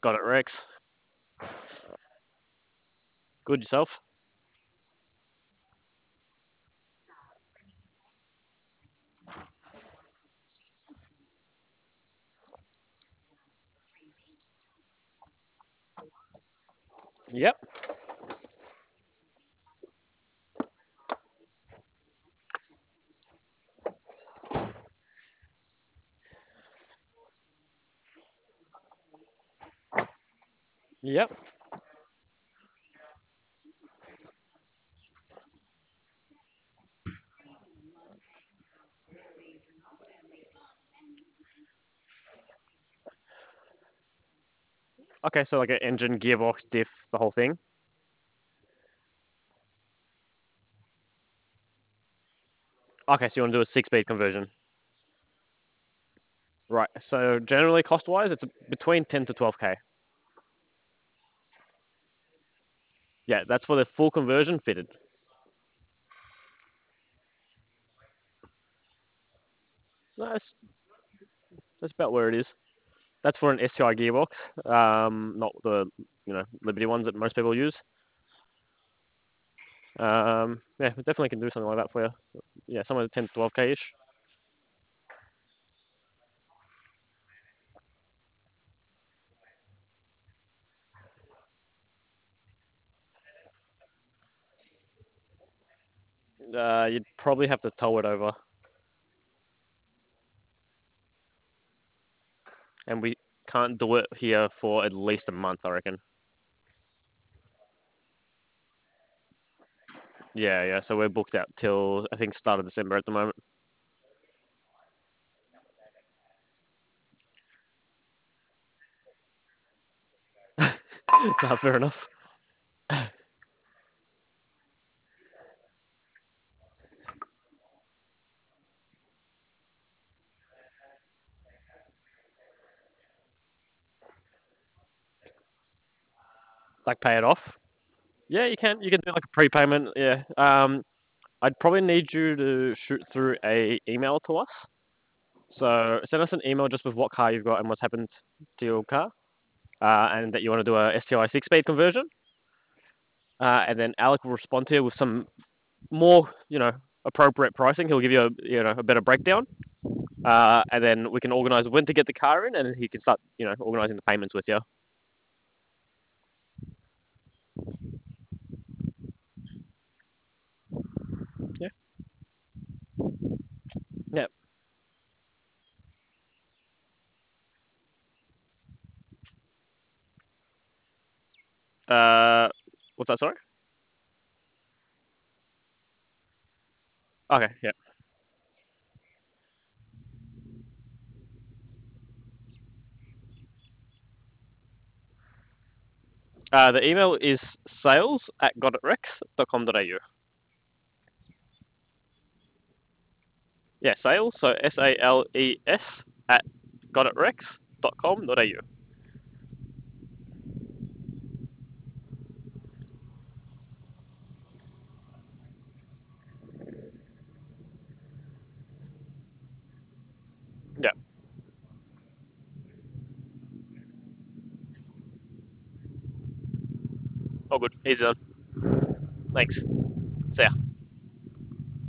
Got it, Rex. Good yourself? Yep. Yep. Okay, so like an engine, gearbox, diff, the whole thing. Okay, so you want to do a six-speed conversion. Right. So generally, cost-wise, it's between 10 to 12K. Yeah, that's for the full conversion fitted. That's about where it is. That's for an STI gearbox, not the Liberty ones that most people use. Yeah, we definitely can do something like that for you. Yeah, somewhere 10 to 12K ish. You'd probably have to tow it over, and we can't do it here for at least a month, I reckon. Yeah, yeah. So we're booked out till I think start of December at the moment. Nah, fair enough. Like pay it off. Yeah, you can. You can do like a prepayment. Yeah. I'd probably need you to shoot through a email to us. So send us an email just with what car you've got and what's happened to your car, and that you want to do a STI six-speed conversion. And then Alec will respond to you with some more, appropriate pricing. He'll give you a better breakdown, and then we can organise when to get the car in, and he can start, organising the payments with you. Yeah. Yeah. Uh, what's that? Sorry. Okay. Yeah. The email is sales@gotitrex.com.au. Yeah, sales. So SALES at gotitrex.com.au. Yeah. All good. Easy done. Thanks. See ya.